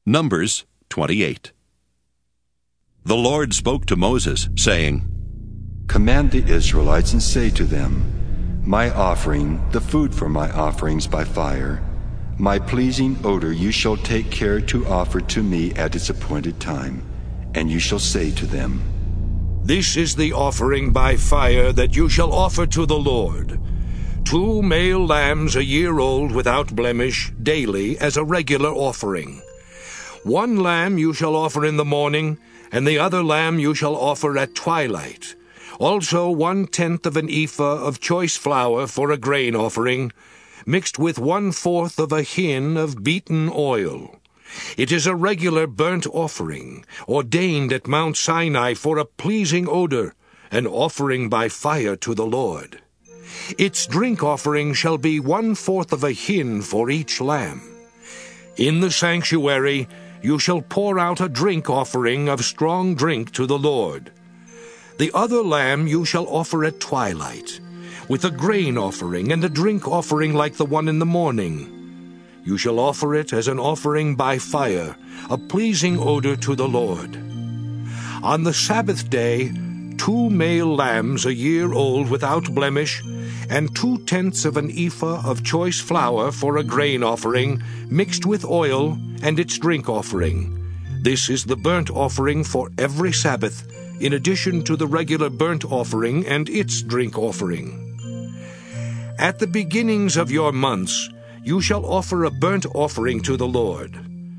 Numbers 28. The Lord spoke to Moses, saying, Command the Israelites and say to them, My offering, the food for my offerings by fire, my pleasing odor you shall take care to offer to me at its appointed time. And you shall say to them, This is the offering by fire that you shall offer to the Lord. 2 male lambs a year old without blemish, daily as a regular offering. 1 lamb you shall offer in the morning, and the other lamb you shall offer at twilight. Also 1/10 of an ephah of choice flour for a grain offering, mixed with 1/4 of a hin of beaten oil. It is a regular burnt offering, ordained at Mount Sinai for a pleasing odor, an offering by fire to the Lord. Its drink offering shall be 1/4 of a hin for each lamb. In the sanctuary you shall pour out a drink offering of strong drink to the Lord. The other lamb you shall offer at twilight, with a grain offering and a drink offering like the one in the morning. You shall offer it as an offering by fire, a pleasing odor to the Lord. On the Sabbath day, 2 male lambs a year old without blemish, and 2/10 of an ephah of choice flour for a grain offering, mixed with oil, and its drink offering. This is the burnt offering for every Sabbath, in addition to the regular burnt offering and its drink offering. At the beginnings of your months, you shall offer a burnt offering to the Lord.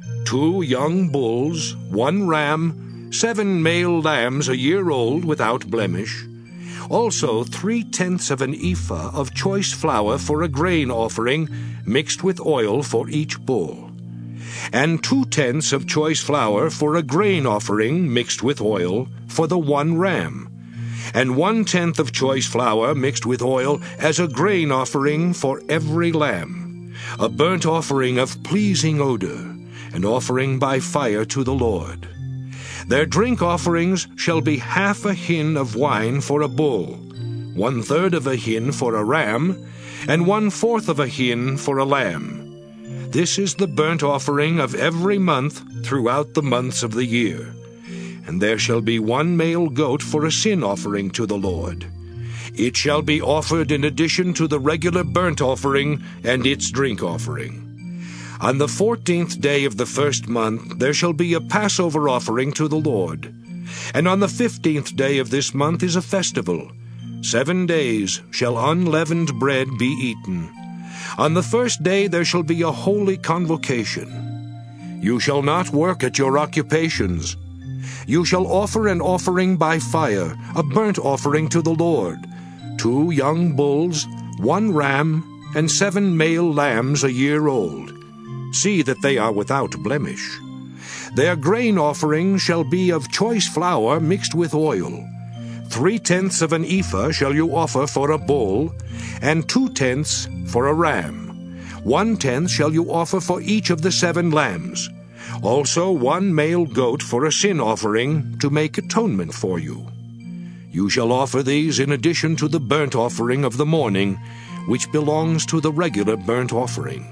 2 young bulls, 1 ram, 7 male lambs a year old without blemish. Also 3/10 of an ephah of choice flour for a grain offering, mixed with oil for each bull. And 2/10 of choice flour for a grain offering, mixed with oil, for the 1 ram. And 1/10 of choice flour mixed with oil as a grain offering for every lamb, a burnt offering of pleasing odor, an offering by fire to the Lord. Their drink offerings shall be 1/2 a hin of wine for a bull, 1/3 of a hin for a ram, and 1/4 of a hin for a lamb. This is the burnt offering of every month throughout the months of the year. And there shall be 1 male goat for a sin offering to the Lord. It shall be offered in addition to the regular burnt offering and its drink offering. On the 14th day of the first month there shall be a Passover offering to the Lord. And on the 15th day of this month is a festival. 7 days shall unleavened bread be eaten. On the first day there shall be a holy convocation. You shall not work at your occupations. You shall offer an offering by fire, a burnt offering to the Lord, 2 young bulls, 1 ram, and 7 male lambs a year old. See that they are without blemish. Their grain offering shall be of choice flour mixed with oil. 3/10 of an ephah shall you offer for a bull, and 2/10 for a ram. 1/10 shall you offer for each of the 7 lambs. Also 1 male goat for a sin offering, to make atonement for you. You shall offer these in addition to the burnt offering of the morning, which belongs to the regular burnt offering.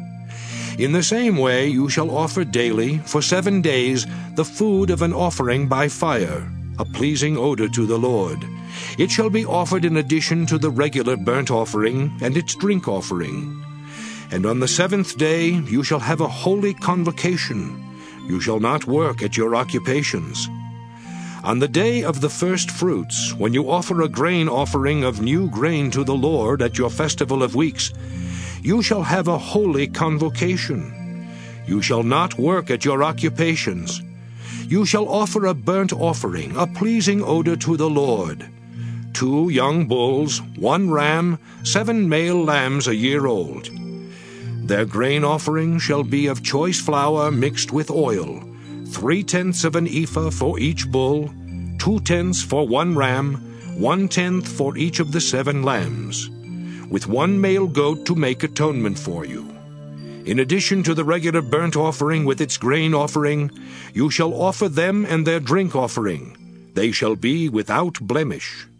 In the same way you shall offer daily, for 7 days, the food of an offering by fire, a pleasing odor to the Lord. It shall be offered in addition to the regular burnt offering and its drink offering. And on the 7th day you shall have a holy convocation. You shall not work at your occupations. On the day of the first fruits, when you offer a grain offering of new grain to the Lord at your festival of weeks, you shall have a holy convocation. You shall not work at your occupations. You shall offer a burnt offering, a pleasing odor to the Lord. 2 young bulls, 1 ram, 7 male lambs a year old. Their grain offering shall be of choice flour mixed with oil, 3/10 of an ephah for each bull, 2/10 for 1 ram, 1/10 for each of the 7 lambs, with 1 male goat to make atonement for you. In addition to the regular burnt offering with its grain offering, you shall offer them and their drink offering. They shall be without blemish.